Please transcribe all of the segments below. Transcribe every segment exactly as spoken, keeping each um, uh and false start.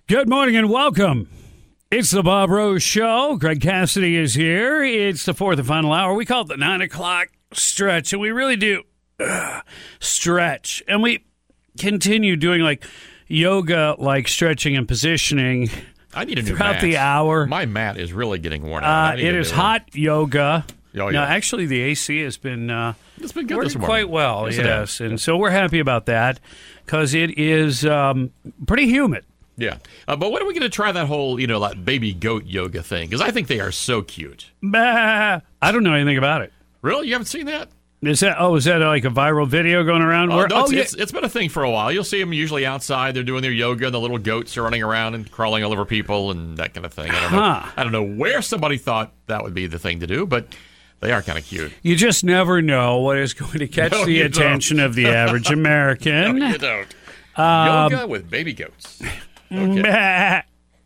Good morning and welcome. It's the Bob Rose Show. Greg Cassidy is here. It's the fourth and final hour. We call it the nine o'clock stretch, and we really do uh, stretch. And we continue doing like yoga, like stretching and positioning. I need a new throughout mat. the hour. My mat is really getting worn out. Uh, it is hot yoga. Oh, yeah. Now, actually, the A C has been uh, it's been good working this morning. quite well. Yes, Yes, and so we're happy about that because it is um, pretty humid. Yeah. Uh, but when are we going to try that whole, you know, like baby goat yoga thing? Because I think they are so cute. Bah, I don't know anything about it. Really? You haven't seen that? Is that oh, is that like a viral video going around? Oh, where, no, it's, oh yeah. it's, it's been a thing for a while. You'll see them usually outside. They're doing their yoga, and the little goats are running around and crawling all over people and that kind of thing. I don't, Huh. know, I don't know where somebody thought that would be the thing to do, but they are kind of cute. You just never know what is going to catch No, the you attention don't. of the average American. No, you don't. Um, yoga with baby goats. Okay. Meh.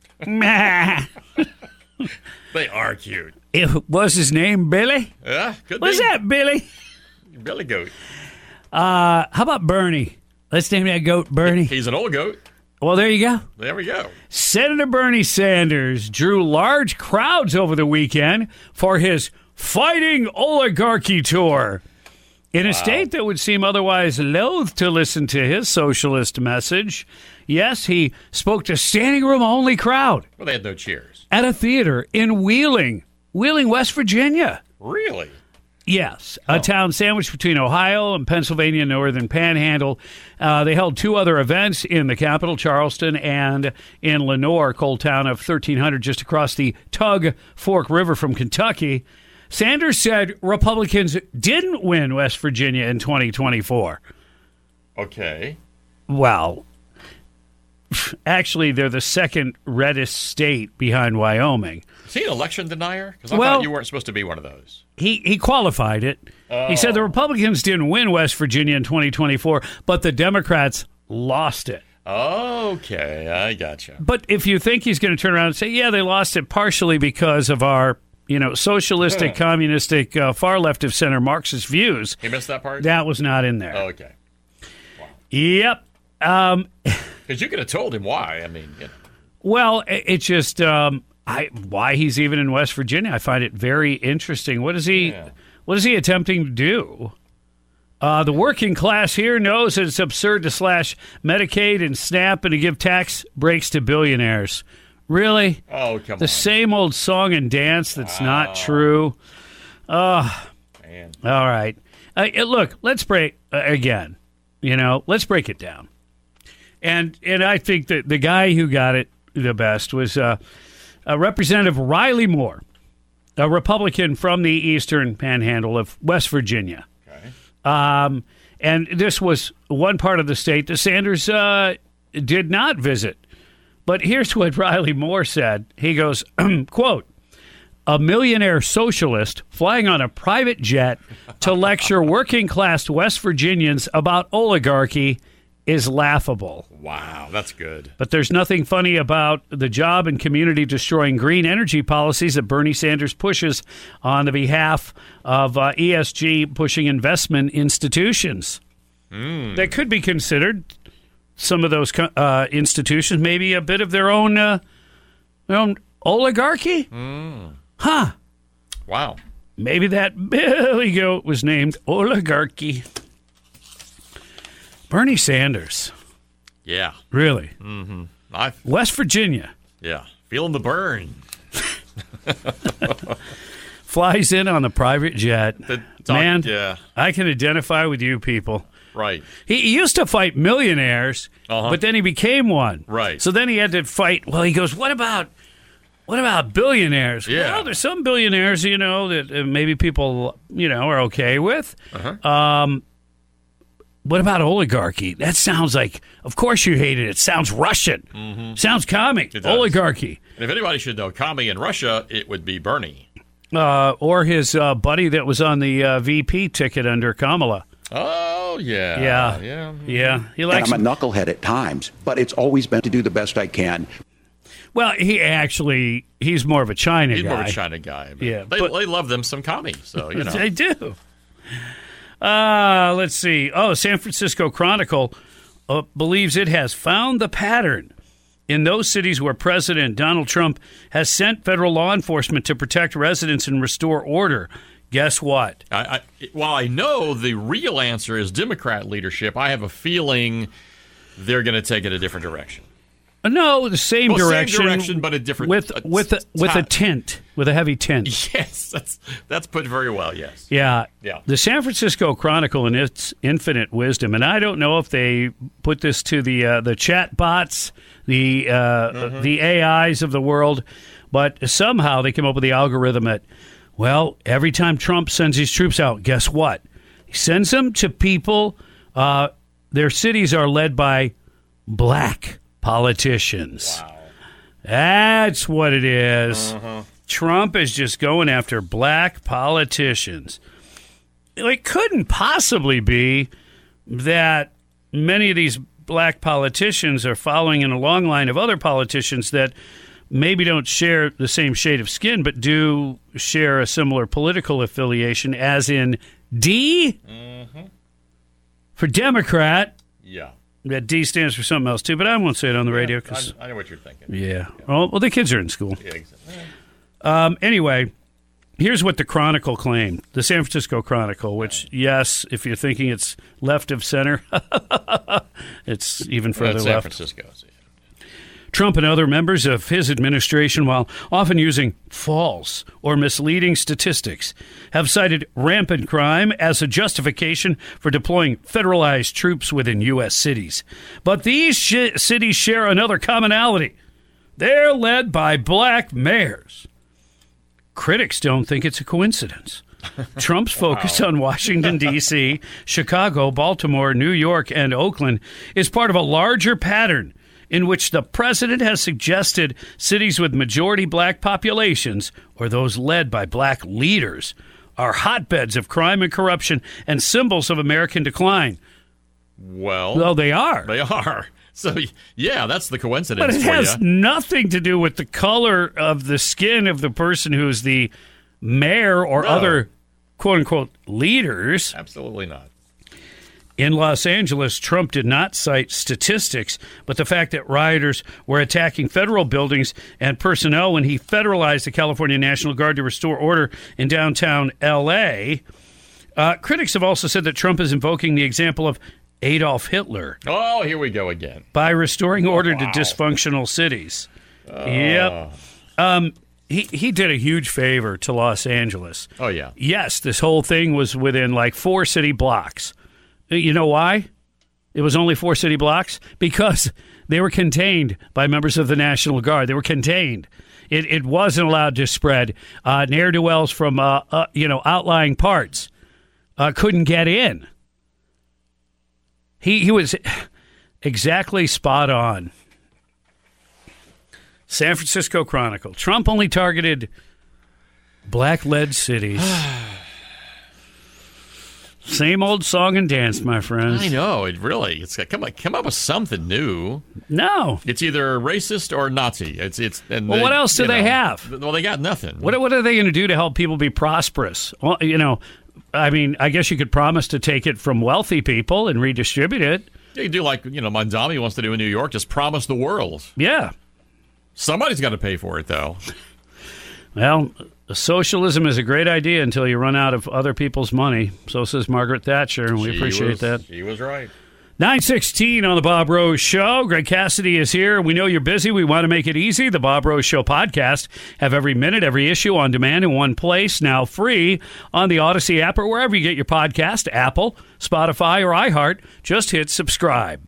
Meh. They are cute. It, was his name Billy? Yeah, could What's be. that, Billy? Billy goat. Uh, how about Bernie? Let's name that goat Bernie. He's an old goat. Well, there you go. There we go. Senator Bernie Sanders drew large crowds over the weekend for his Fighting Oligarchy tour. In a Wow. state that would seem otherwise loath to listen to his socialist message, yes, he spoke to standing room only crowd Well, they had no cheers. at a theater in Wheeling, Wheeling, West Virginia. Really? Yes, a town sandwiched between Ohio and Pennsylvania Northern Panhandle. Uh, they held two other events in the capital, Charleston, and in Lenoir, coal town of thirteen hundred just across the Tug Fork River from Kentucky. Sanders said Republicans didn't win West Virginia in twenty twenty-four. Okay. Well, actually, they're the second reddest state behind Wyoming. Is he an election denier? Because I Well- thought you weren't supposed to be one of those. He he qualified it. He said the Republicans didn't win West Virginia in twenty twenty-four, but the Democrats lost it. Okay, I gotcha. But if you think he's going to turn around and say, yeah, they lost it partially because of our, you know, socialistic, communistic, uh, far left of center Marxist views, You missed that part? that was not in there. Oh, okay. Yep. Um, Because you could have told him why. I mean, you know. well, it, it just um, I why he's even in West Virginia. I find it very interesting. What is he? Yeah. What is he attempting to do? Uh, the working class here knows that it's absurd to slash Medicaid and SNAP and to give tax breaks to billionaires. Really? Oh, come The on. same old song and dance that's not true. Man. All right. Uh, uh, look, let's break uh, again. You know, let's break it down. And and I think that the guy who got it the best was uh, uh, Representative Riley Moore, a Republican from the Eastern Panhandle of West Virginia. Okay. Um, and this was one part of the state that Sanders uh, did not visit. But here's what Riley Moore said. He goes, quote, a millionaire socialist flying on a private jet to lecture working class West Virginians about oligarchy is laughable. Wow, that's good. But there's nothing funny about the job and community destroying green energy policies that Bernie Sanders pushes on the behalf of uh, E S G pushing investment institutions. Mm. That could be considered, some of those uh, institutions, maybe a bit of their own, uh, their own oligarchy? Mm. Huh. Wow. Maybe that Billy Goat was named Oligarchy. Bernie Sanders. Yeah. Really? Mm-hmm. I, West Virginia. yeah. Feeling the burn. Flies in on the private jet. The doc- Man, Yeah. I can identify with you people. Right. He, he used to fight millionaires, Uh-huh. but then he became one. Right. So then he had to fight. Well, he goes, what about what about billionaires? Yeah. Well, there's some billionaires, you know, that uh, maybe people, you know, are okay with. Uh-huh. Um, what about oligarchy? That sounds like, of course you hate it. It sounds Russian. Mm-hmm. Sounds comic. It does. Oligarchy. And if anybody should know commie in Russia, it would be Bernie. Uh, or his uh, buddy that was on the uh, V P ticket under Kamala. Oh, yeah. Yeah. Yeah. Yeah. He likes. And I'm a knucklehead at times, but it's always been to do the best I can. Well, he actually, he's more of a China He's guy. more of a China guy. But Yeah, They, but- they love them some commie, so, you know. They do. Uh, let's see. Oh, San Francisco Chronicle uh, believes it has found the pattern in those cities where President Donald Trump has sent federal law enforcement to protect residents and restore order. Guess what? I, I, while I know the real answer is Democrat leadership, I have a feeling they're going to take it a different direction. No, the same well, direction, same direction, but a different with a, with a, with a tint, with a heavy tint. Yes, that's that's put very well. Yes. Yeah. Yeah. The San Francisco Chronicle, in its infinite wisdom, and I don't know if they put this to the uh, the chat bots, the uh, mm-hmm. the A Is of the world, but somehow they came up with the algorithm that, well, every time Trump sends his troops out, guess what? He sends them to people. Uh, their cities are led by black politicians. Wow. That's what it is. Uh-huh. Trump is just going after black politicians. It couldn't possibly be that many of these black politicians are following in a long line of other politicians that maybe don't share the same shade of skin, but do share a similar political affiliation, as in D mm-hmm. for Democrat. Yeah. That D stands for something else, too, but I won't say it on the radio. Yeah, Cause, I, I know what you're thinking. Yeah. yeah. Well, well, the kids are in school. Yeah, exactly. Um, anyway, here's what the Chronicle claimed. The San Francisco Chronicle, which, yes, if you're thinking it's left of center, it's even further well, San left. Francisco. So yeah. Trump and other members of his administration, while often using false or misleading statistics, have cited rampant crime as a justification for deploying federalized troops within U S cities. But these sh- cities share another commonality. They're led by black mayors. Critics don't think it's a coincidence. Trump's focus wow. on Washington, D C, Chicago, Baltimore, New York, and Oakland is part of a larger pattern in which the president has suggested cities with majority black populations, or those led by black leaders, are hotbeds of crime and corruption and symbols of American decline. Well, well they are. They are. So, yeah, that's the coincidence. But it for has you. nothing to do with the color of the skin of the person who's the mayor or no. other quote-unquote leaders. Absolutely not. In Los Angeles, Trump did not cite statistics, but the fact that rioters were attacking federal buildings and personnel when he federalized the California National Guard to restore order in downtown L A. Uh, critics have also said that Trump is invoking the example of Adolf Hitler. Oh, here we go again. By restoring order oh, wow. to dysfunctional cities. Uh. Yep. Um, he, he did a huge favor to Los Angeles. Oh, yeah. Yes, this whole thing was within like four city blocks. You know why? It was only four city blocks? Because they were contained by members of the National Guard. They were contained. It it wasn't allowed to spread. Uh, ne'er-do-wells from uh, uh, you know outlying parts uh, couldn't get in. He he was exactly spot on. San Francisco Chronicle. Trump only targeted black-led cities. Same old song and dance, my friends. I know, it really. It's got come come up with something new. No, it's either racist or Nazi. It's it's. And well, they, what else do they know, have? Well, they got nothing. What what are they going to do to help people be prosperous? Well, you know, I mean, I guess you could promise to take it from wealthy people and redistribute it. You could do like you know, Mondami wants to do in New York. Just promise the world. Yeah, somebody's got to pay for it, though. Well. Socialism is a great idea until you run out of other people's money. So says Margaret Thatcher, and we she appreciate was, that. She was right. nine sixteen on the Bob Rose Show. Greg Cassidy is here. We know you're busy. We want to make it easy. The Bob Rose Show podcast. Have every minute, every issue on demand in one place. Now free on the Odyssey app or wherever you get your podcast. Apple, Spotify, or iHeart. Just hit subscribe.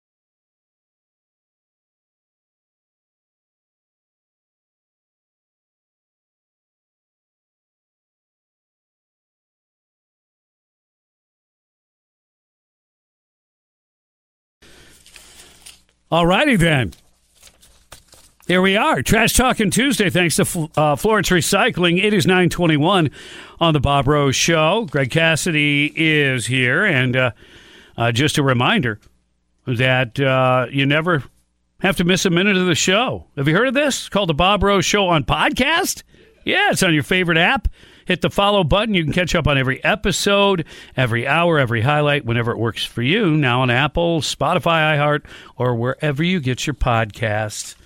All righty, then. Here we are. Trash Talking Tuesday, thanks to uh, Florence Recycling. It is nine twenty-one on the Bob Rose Show. Greg Cassidy is here. And uh, uh, just a reminder that uh, you never have to miss a minute of the show. Have you heard of this? It's called the Bob Rose Show on podcast. Yeah, it's on your favorite app. Hit the follow button. You can catch up on every episode, every hour, every highlight, whenever it works for you. Now on Apple, Spotify, iHeart, or wherever you get your podcasts.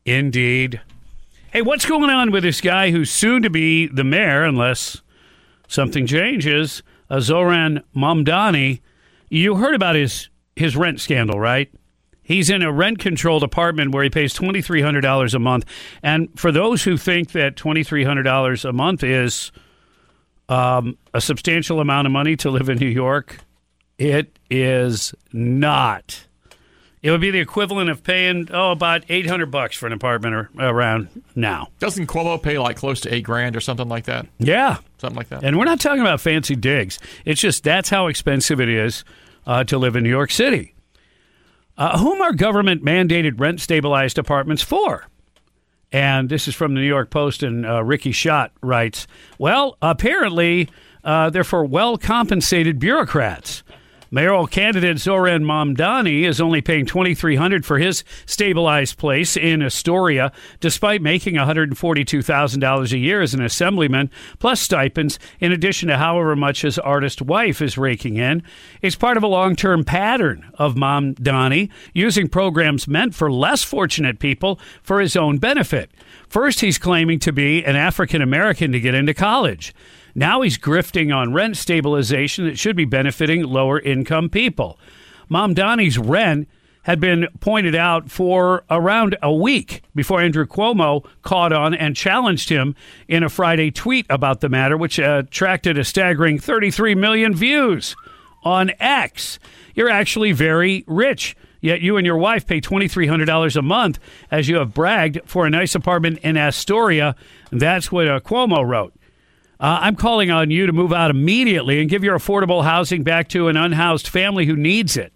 Indeed. Hey, what's going on with this guy who's soon to be the mayor, unless something changes, uh, Zoran Mamdani? You heard about his, his rent scandal, right? He's in a rent-controlled apartment where he pays two thousand three hundred dollars a month. And for those who think that two thousand three hundred dollars a month is um, a substantial amount of money to live in New York, it is not. It would be the equivalent of paying, oh, about eight hundred bucks for an apartment or, around now. Doesn't Cuomo pay like close to eight grand or something like that? Yeah. Something like that. And we're not talking about fancy digs. It's just that's how expensive it is uh, to live in New York City. Uh, whom are government-mandated rent-stabilized apartments for? And this is from the New York Post, and uh, Ricky Schott writes, well, apparently uh, they're for well-compensated bureaucrats. Mayoral candidate Zoran Mamdani is only paying two thousand three hundred dollars for his stabilized place in Astoria, despite making one hundred forty-two thousand dollars a year as an assemblyman, plus stipends, in addition to however much his artist wife is raking in. It's part of a long-term pattern of Mamdani using programs meant for less fortunate people for his own benefit. First, he's claiming to be an African-American to get into college. Now he's grifting on rent stabilization that should be benefiting lower-income people. Mamdani's rent had been pointed out for around a week before Andrew Cuomo caught on and challenged him in a Friday tweet about the matter, which uh, attracted a staggering thirty-three million views on X. You're actually very rich, yet you and your wife pay two thousand three hundred dollars a month, as you have bragged, for a nice apartment in Astoria. That's what uh, Cuomo wrote. Uh, I'm calling on you to move out immediately and give your affordable housing back to an unhoused family who needs it.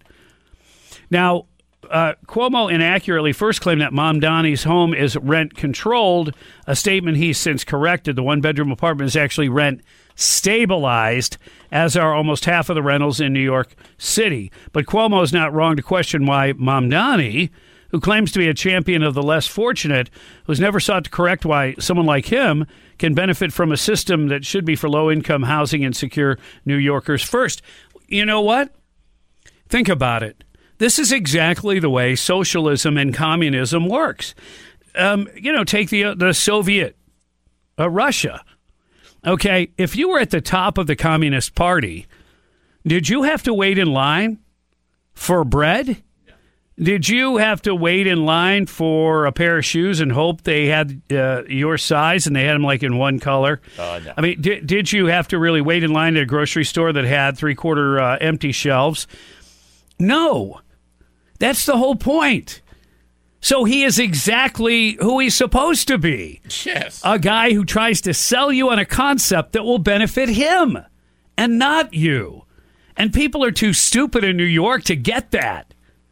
Now, uh, Cuomo inaccurately first claimed that Mamdani's home is rent-controlled, a statement he's since corrected. The one-bedroom apartment is actually rent-stabilized, as are almost half of the rentals in New York City. But Cuomo is not wrong to question why Mamdani, who claims to be a champion of the less fortunate, who's never sought to correct why someone like him can benefit from a system that should be for low-income housing and secure New Yorkers first. You know what? Think about it. This is exactly the way socialism and communism works. Um, you know, take the uh, the Soviet uh, Russia. Okay, if you were at the top of the Communist Party, did you have to wait in line for bread? Did you have to wait in line for a pair of shoes and hope they had uh, your size and they had them like in one color? Uh, no. I mean, did, did you have to really wait in line at a grocery store that had three-quarter uh, empty shelves? No. That's the whole point. So he is exactly who he's supposed to be. Yes. A guy who tries to sell you on a concept that will benefit him and not you. And people are too stupid in New York to get that.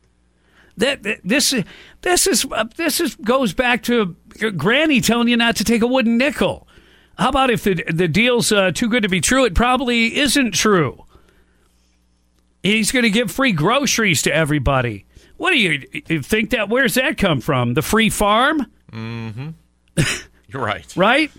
That this this is this is goes back to Granny telling you not to take a wooden nickel. How about if the the deal's uh, too good to be true? It probably isn't true. He's going to give free groceries to everybody. What do you, you think that? Where's that come from? The free farm? Mm-hmm. You're right. Right?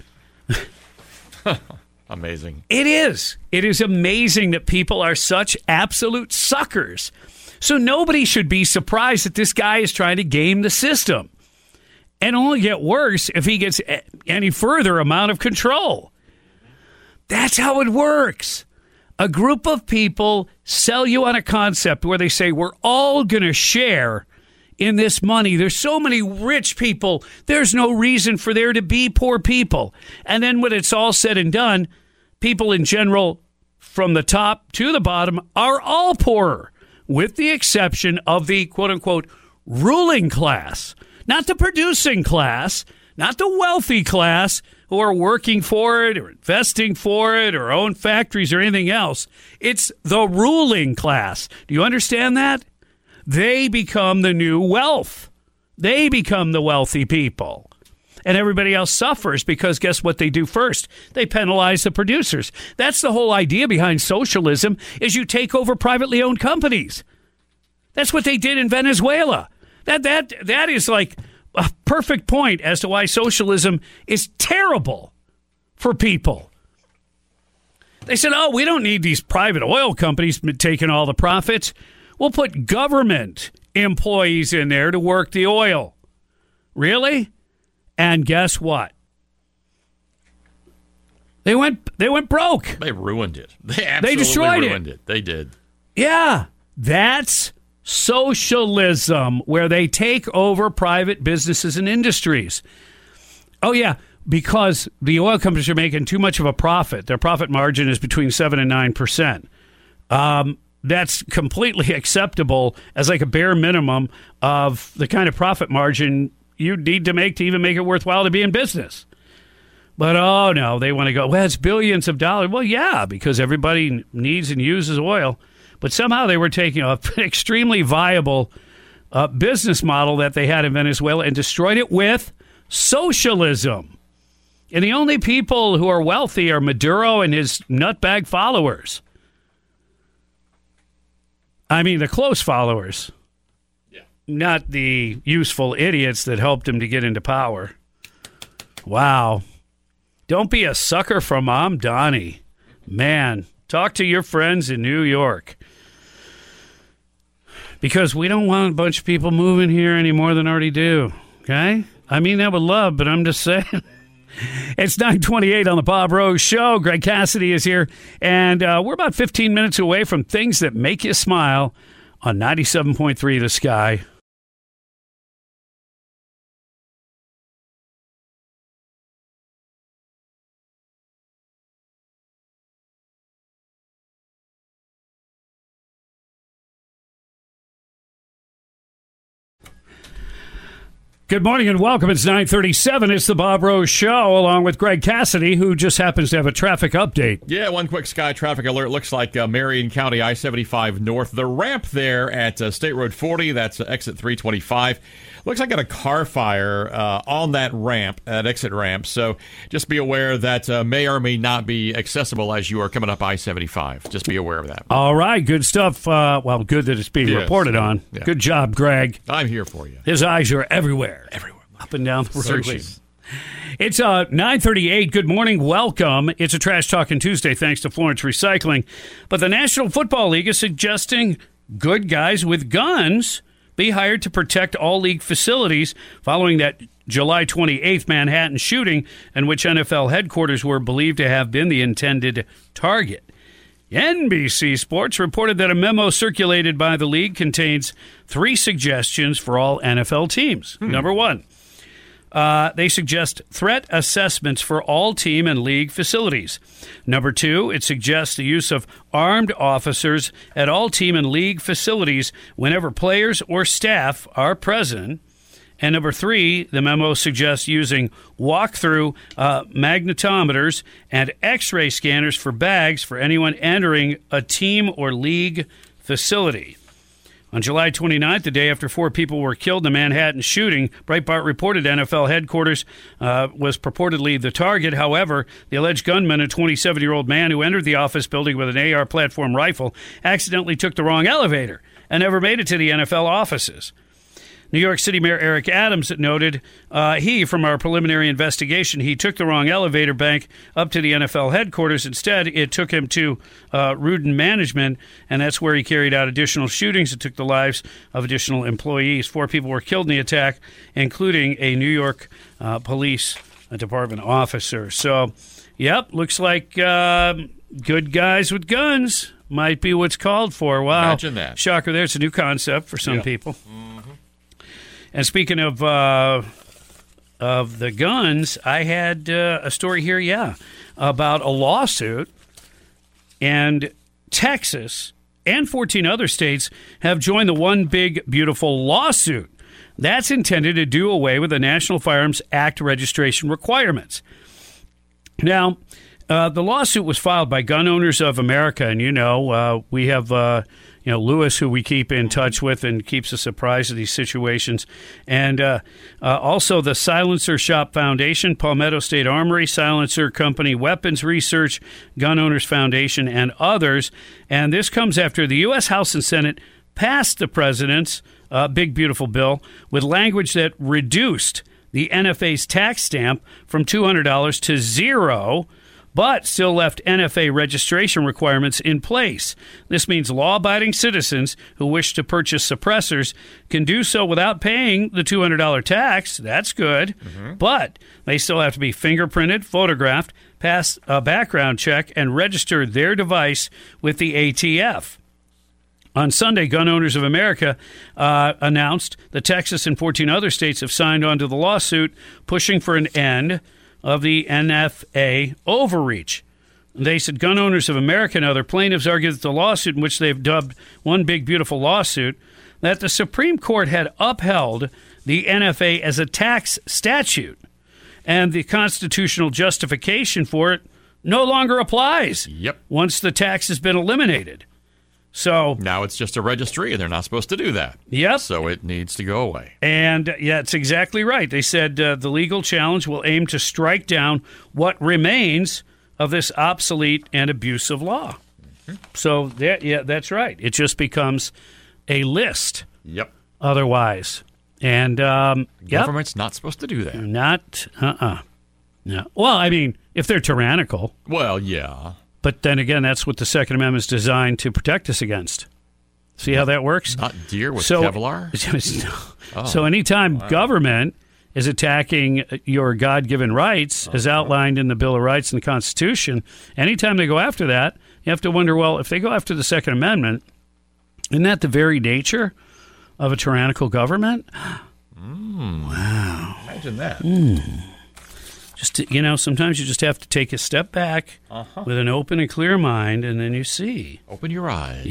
Amazing. It is. It is amazing that people are such absolute suckers. So nobody should be surprised that this guy is trying to game the system. And only get worse if he gets any further amount of control. That's how it works. A group of people sell you on a concept where they say, we're all going to share in this money. There's so many rich people. There's no reason for there to be poor people. And then when it's all said and done, people in general, from the top to the bottom, are all poorer, with the exception of the quote-unquote ruling class. Not the producing class, not the wealthy class who are working for it or investing for it or own factories or anything else. It's the ruling class. Do you understand that? They become the new wealth. They become the wealthy people. And everybody else suffers because guess what they do first? They penalize the producers. That's the whole idea behind socialism, is you take over privately owned companies. That's what they did in Venezuela. That that that is like a perfect point as to why socialism is terrible for people. They said, oh, we don't need these private oil companies taking all the profits. We'll put government employees in there to work the oil. Really? And guess what? They went they went broke. They ruined it. They absolutely they destroyed ruined it. it. They did. Yeah. That's socialism, where they take over private businesses and industries. Oh, yeah, because the oil companies are making too much of a profit. Their profit margin is between seven and nine percent. Um, that's completely acceptable as like a bare minimum of the kind of profit margin you need to make to even make it worthwhile to be in business. But, oh, no, they want to go, well, it's billions of dollars. Well, yeah, because everybody needs and uses oil. But somehow they were taking an extremely viable uh, business model that they had in Venezuela and destroyed it with socialism. And the only people who are wealthy are Maduro and his nutbag followers. I mean, the close followers. Yeah. Not the useful idiots that helped him to get into power. Wow. Don't be a sucker for Mom Donnie. Man, talk to your friends in New York. Because we don't want a bunch of people moving here any more than already do. Okay? I mean that with love, but I'm just saying. It's nine twenty-eight on the Bob Rose Show. Greg Cassidy is here. And uh, we're about fifteen minutes away from things that make you smile on ninety-seven point three The Sky. Good morning and welcome. It's nine thirty-seven. It's the Bob Rose Show, along with Greg Cassidy, who just happens to have a traffic update. Yeah, one quick Sky traffic alert. Looks like uh, Marion County I seventy-five North. The ramp there at uh, State Road forty, that's uh, exit three twenty-five. Looks like got a car fire uh, on that ramp, that exit ramp. So just be aware that uh, may or may not be accessible as you are coming up I seventy-five. Just be aware of that. All right, good stuff. Uh, well, good that it's being yes. reported on. Yeah. Good job, Greg. I'm here for you. His eyes are everywhere. Everywhere. Up and down the road. Searching. It's uh, nine thirty-eight. Good morning. Welcome. It's a Trash Talking Tuesday thanks to Florence Recycling. But the National Football League is suggesting good guys with guns be hired to protect all league facilities following that July twenty-eighth Manhattan shooting in which N F L headquarters were believed to have been the intended target. N B C Sports reported that a memo circulated by the league contains three suggestions for all N F L teams. Hmm. Number one, uh, they suggest threat assessments for all team and league facilities. Number two, it suggests the use of armed officers at all team and league facilities whenever players or staff are present. And number three, the memo suggests using walk-through uh, magnetometers and X-ray scanners for bags for anyone entering a team or league facility. On July twenty-ninth, the day after four people were killed in the Manhattan shooting, Breitbart reported N F L headquarters uh, was purportedly the target. However, the alleged gunman, a twenty-seven-year-old man who entered the office building with an A R platform rifle, accidentally took the wrong elevator and never made it to the N F L offices. New York City Mayor Eric Adams noted uh, he, from our preliminary investigation, he took the wrong elevator bank up to the N F L headquarters. Instead, it took him to uh, Rudin Management, and that's where he carried out additional shootings that took the lives of additional employees. Four people were killed in the attack, including a New York uh, Police Department officer. So, yep, looks like uh, good guys with guns might be what's called for. Wow. Imagine that. Shocker there. It's a new concept for some yeah. people. And speaking of uh, of the guns, I had uh, a story here, yeah, about a lawsuit. And Texas and fourteen other states have joined the One Big Beautiful lawsuit. That's intended to do away with the National Firearms Act registration requirements. Now, uh, the lawsuit was filed by Gun Owners of America, and you know, uh, we have... Uh, You know, Lewis, who we keep in touch with and keeps us apprised of these situations. And uh, uh, also the Silencer Shop Foundation, Palmetto State Armory, Silencer Company, Weapons Research, Gun Owners Foundation, and others. And this comes after the U S House and Senate passed the president's uh, Big Beautiful Bill with language that reduced the N F A's tax stamp from two hundred dollars to zero but still left N F A registration requirements in place. This means law-abiding citizens who wish to purchase suppressors can do so without paying the two hundred dollars tax. That's good. Mm-hmm. But they still have to be fingerprinted, photographed, pass a background check, and register their device with the A T F. On Sunday, Gun Owners of America uh, announced that Texas and fourteen other states have signed on to the lawsuit, pushing for an end of the N F A overreach. They said Gun Owners of America and other plaintiffs argued that the lawsuit, in which they've dubbed One Big Beautiful Lawsuit, that the Supreme Court had upheld the N F A as a tax statute, and the constitutional justification for it no longer applies. Yep. Once the tax has been eliminated. So now it's just a registry, and they're not supposed to do that. Yep. So it needs to go away. And uh, yeah, it's exactly right. They said uh, the legal challenge will aim to strike down what remains of this obsolete and abusive law. Mm-hmm. So that, yeah, that's right. It just becomes a list. Yep. Otherwise, and um, government's yep. not supposed to do that. Not uh uh no. Well, I mean, if they're tyrannical. Well, yeah. But then again, that's what the Second Amendment is designed to protect us against. See how that works? Not deer with so, Kevlar? oh, so anytime wow. government is attacking your God-given rights, uh-huh. as outlined in the Bill of Rights and the Constitution, anytime they go after that, you have to wonder, well, if they go after the Second Amendment, isn't that the very nature of a tyrannical government? Mm. Wow. Imagine that. Mm. Just to, you know, sometimes you just have to take a step back uh-huh. with an open and clear mind, and then you see. Open your eyes.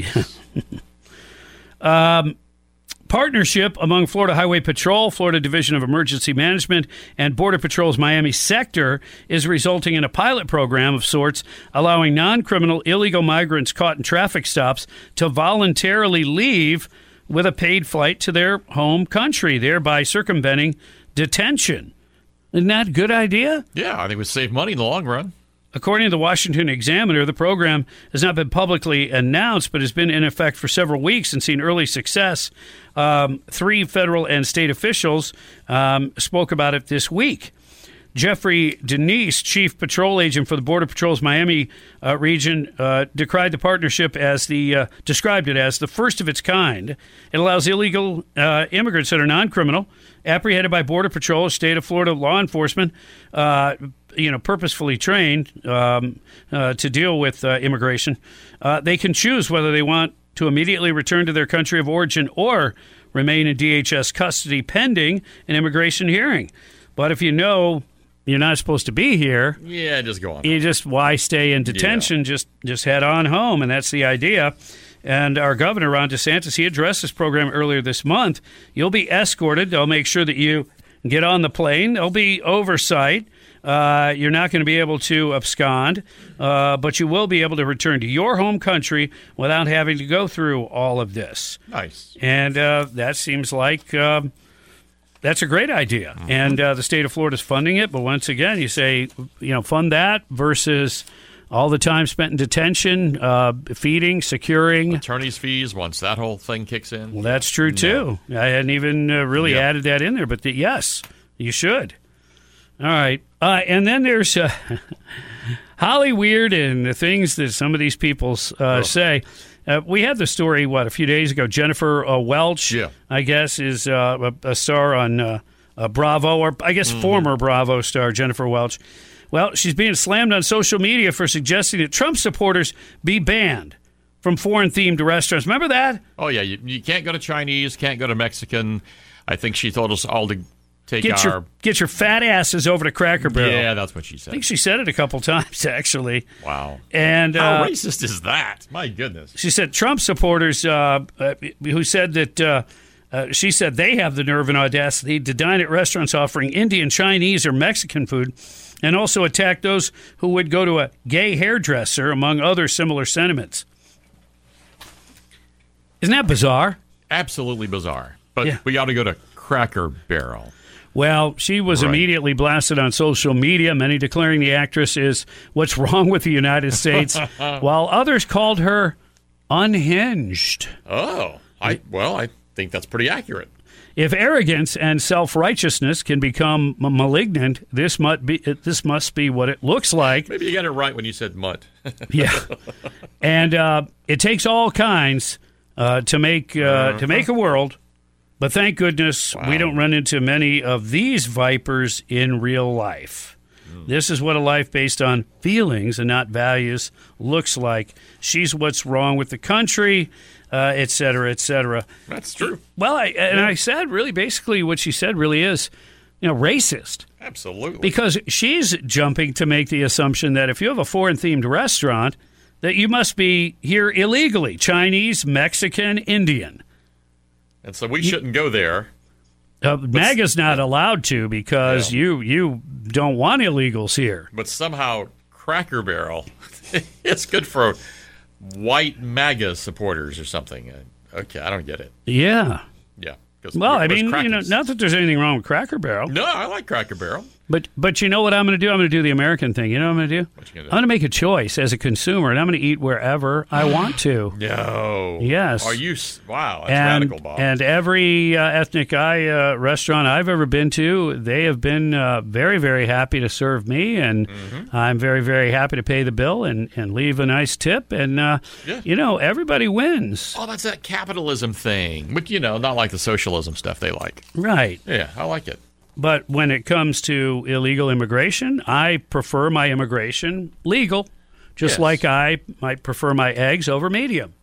Yeah. um, partnership among Florida Highway Patrol, Florida Division of Emergency Management, and Border Patrol's Miami sector is resulting in a pilot program of sorts, allowing non-criminal illegal migrants caught in traffic stops to voluntarily leave with a paid flight to their home country, thereby circumventing detention. Isn't that a good idea? Yeah, I think it would save money in the long run. According to the Washington Examiner, the program has not been publicly announced, but has been in effect for several weeks and seen early success. Um, three federal and state officials um, spoke about it this week. Jeffrey Denise, chief patrol agent for the Border Patrol's Miami uh, region, uh, decried the partnership as the uh, described it as the first of its kind. It allows illegal uh, immigrants that are non-criminal, apprehended by Border Patrol, state of Florida law enforcement, uh, you know, purposefully trained um, uh, to deal with uh, immigration. Uh, they can choose whether they want to immediately return to their country of origin or remain in D H S custody pending an immigration hearing. But if you know you're not supposed to be here, yeah, just go on. You just why stay in detention? Yeah. Just just head on home, and that's the idea. And our governor, Ron DeSantis, he addressed this program earlier this month. You'll be escorted. They'll make sure that you get on the plane. There'll be oversight. Uh, you're not going to be able to abscond, uh, but you will be able to return to your home country without having to go through all of this. Nice. And uh, that seems like uh, that's a great idea. Mm-hmm. And uh, the state of Florida is funding it. But once again, you say, you know, fund that versus all the time spent in detention, uh, feeding, securing. Attorney's fees once that whole thing kicks in. Well, that's true, too. No. I hadn't even uh, really yep. added that in there. But the, yes, you should. All right. Uh, and then there's uh, Holly Weird and the things that some of these people uh, oh. say. Uh, we had the story, what, a few days ago. Jennifer uh, Welch, yeah. I guess, is uh, a, a star on uh, uh, Bravo, or I guess mm. former Bravo star Jennifer Welch. Well, she's being slammed on social media for suggesting that Trump supporters be banned from foreign-themed restaurants. Remember that? Oh, yeah. You, you can't go to Chinese, can't go to Mexican. I think she told us all to take get our... Your, get your fat asses over to Cracker Barrel. Yeah, that's what she said. I think she said it a couple times, actually. Wow. And How uh, racist is that? My goodness. She said Trump supporters uh, uh, who said that... Uh, Uh, she said they have the nerve and audacity to dine at restaurants offering Indian, Chinese, or Mexican food, and also attack those who would go to a gay hairdresser, among other similar sentiments. Isn't that bizarre? Absolutely bizarre. But yeah. we ought to go to Cracker Barrel. Well, she was right. immediately blasted on social media, many declaring the actress is what's wrong with the United States, while others called her unhinged. Oh, I well, I think that's pretty accurate. If arrogance and self-righteousness can become m- malignant, this must be this must be what it looks like. Maybe you got it right when you said mutt. Yeah, and uh, it takes all kinds uh, to make uh, uh-huh. to make a world. But thank goodness wow. we don't run into many of these vipers in real life. Mm. This is what a life based on feelings and not values looks like. She's what's wrong with the country, uh, et cetera, et cetera. That's true. Well, I, and yeah. I said really basically what she said really is, you know, racist. Absolutely. Because she's jumping to make the assumption that if you have a foreign-themed restaurant, that you must be here illegally, Chinese, Mexican, Indian. And so we shouldn't go there. Uh, MAGA's not allowed to because yeah. you you don't want illegals here. But somehow Cracker Barrel it's good for white MAGA supporters or something. Okay, I don't get it. Yeah. Yeah. Well, I mean, you know, not that there's anything wrong with Cracker Barrel. No, I like Cracker Barrel. But but you know what I'm going to do? I'm going to do the American thing. You know what I'm going to do? What you gonna do? I'm going to make a choice as a consumer, and I'm going to eat wherever I want to. No. Yes. Are you? Wow, that's and, radical, Bob. And every uh, ethnic eye uh, restaurant I've ever been to, they have been uh, very, very happy to serve me, and mm-hmm. I'm very, very happy to pay the bill and, and leave a nice tip. And, uh, yeah. you know, everybody wins. Oh, that's that capitalism thing. But, you know, not like the socialism stuff they like. Right. Yeah, I like it. But when it comes to illegal immigration, I prefer my immigration legal, just yes. like I might prefer my eggs over medium.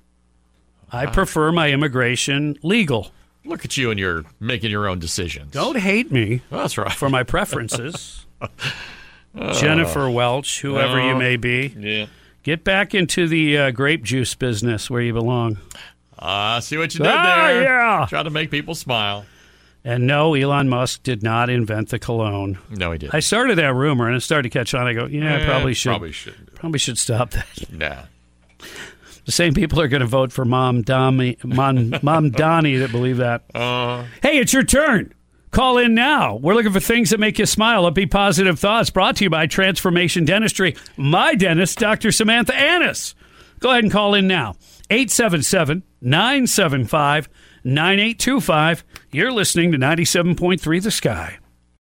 I uh, prefer my immigration legal. Look at you and you're making your own decisions. Don't hate me. Well, that's right. For my preferences. uh, Jennifer Welch, whoever uh, you may be. Yeah. Get back into the uh, grape juice business where you belong. I uh, see what you did ah, there. Yeah. Try to make people smile. And no, Elon Musk did not invent the cologne. No, he didn't. I started that rumor, and it started to catch on. I go, yeah, I eh, probably should. Probably should. Probably should stop that. Nah. The same people are going to vote for Mom Donnie, Mom, Mom Donnie that believe that. Uh, hey, it's your turn. Call in now. We're looking for things that make you smile. Upbeat Positive Thoughts brought to you by Transformation Dentistry. My dentist, Doctor Samantha Annis. Go ahead and call in now. eight seven seven, nine seven five, nine eight two five. You're listening to ninety-seven point three The Sky.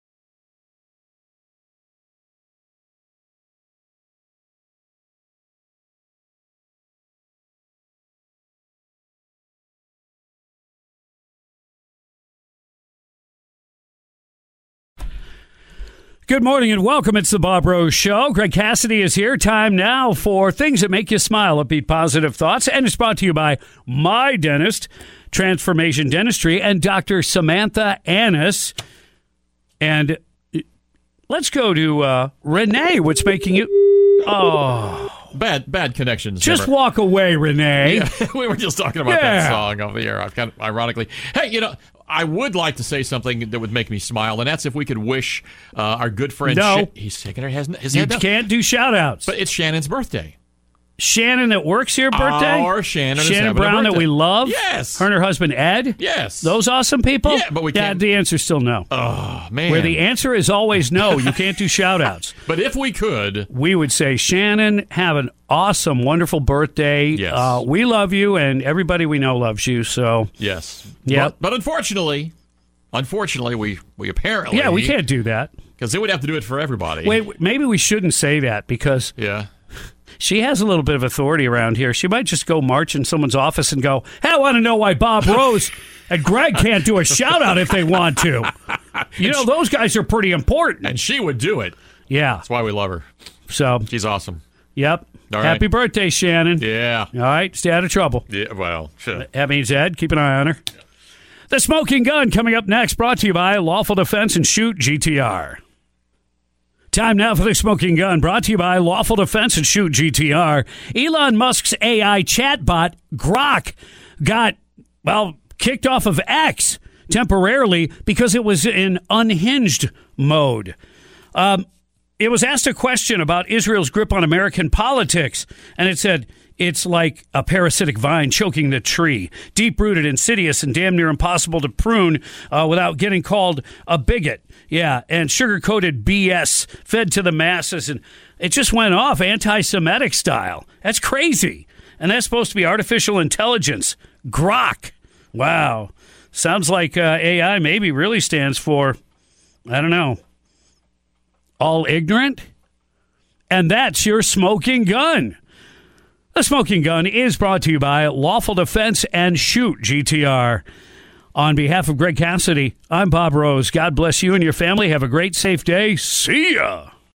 Good morning and welcome. It's the Bob Rose Show. Greg Cassidy is here. Time now for things that make you smile. Upbeat Positive Thoughts. And it's brought to you by my dentist, Transformation Dentistry, and Doctor Samantha Annis. And let's go to uh, Renee. What's making you... Oh... Bad bad connections. Just never. walk away, Renee. Yeah, we were just talking about yeah. that song over the air, kind of ironically. Hey, you know, I would like to say something that would make me smile, and that's if we could wish uh, our good friend... No. Sh- he's shaking her his, his you head. You can't do shout-outs. But it's Shannon's birthday. Shannon that works here birthday? Our Shannon Shannon is Brown a that we love? Yes. Her and her husband Ed? Yes. Those awesome people? Yeah, but we can't. Yeah, the answer's still no. Oh, man. Where the answer is always no. You can't do shout-outs. But if we could... We would say, Shannon, have an awesome, wonderful birthday. Yes. Uh, we love you, and everybody we know loves you, so... Yes. Yeah. But, but unfortunately, unfortunately, we, we apparently... Yeah, we can't do that. Because they would have to do it for everybody. Wait, maybe we shouldn't say that, because... Yeah. She has a little bit of authority around here. She might just go march in someone's office and go, hey, I want to know why Bob Rose and Greg can't do a shout-out if they want to. You know, those guys are pretty important. And she would do it. Yeah. That's why we love her. So she's awesome. Yep. All Happy right. birthday, Shannon. Yeah. All right. Stay out of trouble. Yeah, well, sure. That means Ed, keep an eye on her. Yeah. The Smoking Gun coming up next, brought to you by Lawful Defense and Shoot G T R. Time now for the Smoking Gun, brought to you by Lawful Defense and Shoot G T R. Elon Musk's A I chatbot, Grok, got, well, kicked off of X temporarily because it was in unhinged mode. Um, it was asked a question about Israel's grip on American politics, and it said, it's like a parasitic vine choking the tree, deep-rooted, insidious, and damn near impossible to prune uh, without getting called a bigot. Yeah, and sugar-coated B S fed to the masses, and it just went off anti-Semitic style. That's crazy. And that's supposed to be artificial intelligence. Grok. Wow. Sounds like uh, A I maybe really stands for, I don't know, all ignorant? And that's your smoking gun. The Smoking Gun is brought to you by Lawful Defense and Shoot G T R. On behalf of Greg Cassidy, I'm Bob Rose. God bless you and your family. Have a great, safe day. See ya.